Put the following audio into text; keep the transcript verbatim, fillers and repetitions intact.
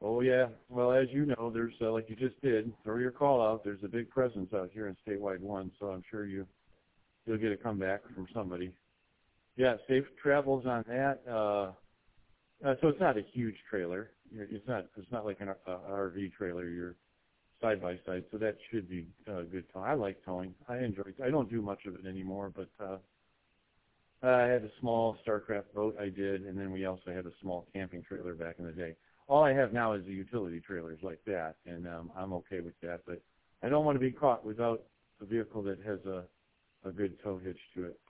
Oh yeah. Well, as you know, there's uh, like you just did. Throw your call out. There's a big presence out here in Statewide One, so I'm sure you you'll get a comeback from somebody. Yeah, safe travels on that. Uh, uh, so it's not a huge trailer. You're, it's not. It's not like an uh, R V trailer. You're side by side, so that should be uh, good towing. I like towing. I enjoy it. I don't do much of it anymore, but uh, I had a small Starcraft boat I did, and then we also had a small camping trailer back in the day. All I have now is the utility trailers like that, and um, I'm okay with that, but I don't want to be caught without a vehicle that has a, a good tow hitch to it.